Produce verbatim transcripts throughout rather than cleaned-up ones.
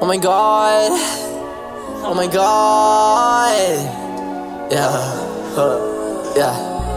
my god. Oh my god. Yeah. Uh, yeah.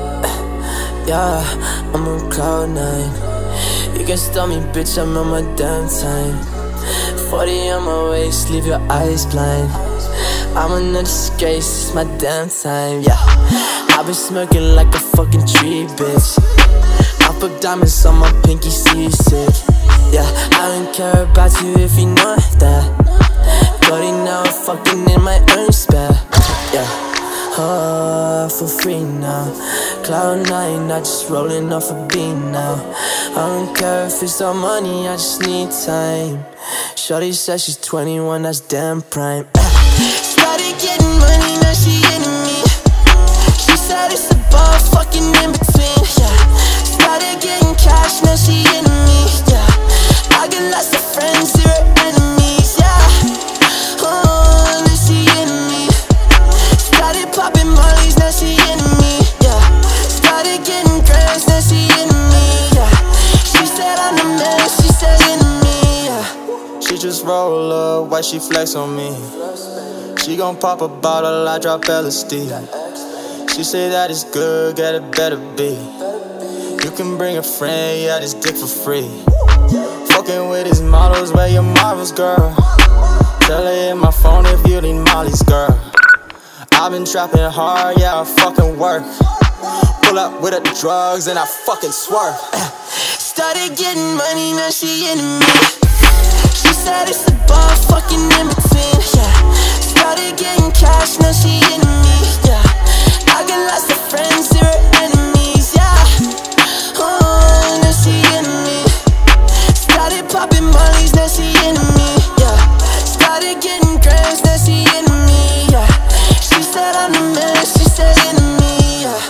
Yeah. I'm on cloud nine. You can stop me, bitch, I'm on my damn time. Forty on my waist, leave your eyes blind. I'm on the disgrace, it's my damn time, yeah. I've been smoking like a fucking tree, bitch. I put diamonds on my pinky, seasick. Yeah, I don't care about you if you know that. Buddy, now I'm fucking in my own spell. Yeah, oh, for free now. Cloud nine, I just rolling off a beam now. I don't care if it's all money, I just need time. Shorty says she's twenty-one, that's damn prime. Started getting money, now she into me. She said it's a ball fucking in between, yeah. Started getting cash, now she into me, yeah. I got lots of friends, zero enemies, yeah. Oh, now she into me. Started popping mollies, now she into me, yeah. Started getting grams, now she into me, yeah. She said I'm the man, she said into me, yeah. She just roll up, why she flex on me? She gon' pop a bottle, I drop L S D. She say that it's good, get it better be. You can bring a friend, yeah, this dick for free. Fucking with his models, where your models, girl. Tell her hit my phone if you need Molly's, girl. I've been trapping hard, yeah, I fucking work. Pull up with the drugs and I fucking swerve. Started getting money, now she into me. She said it's the ball fucking in between, yeah. Started getting cash, now she into me, yeah. I got lots of friends, zero enemies, yeah. Oh, now she into me. Started popping mollies, now she into me, yeah. Started getting grams, now she into me, yeah. She said I'm the man, she said into me, yeah.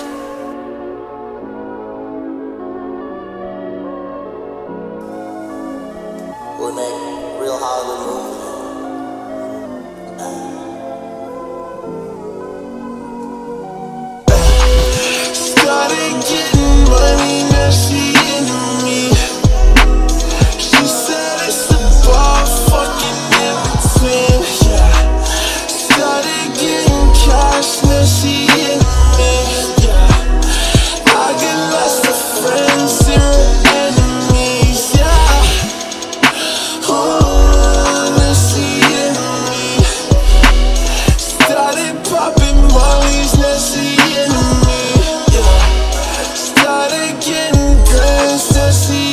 We make real Hollywood movies. Started getting money, now she into me. She said it's the ball fucking in between, yeah. Started getting cash, now she into me, yeah. I got lots of friends, zero enemies, yeah. Oh, now she into me. Started popping mollies, now she into me. Started getting dressed, now she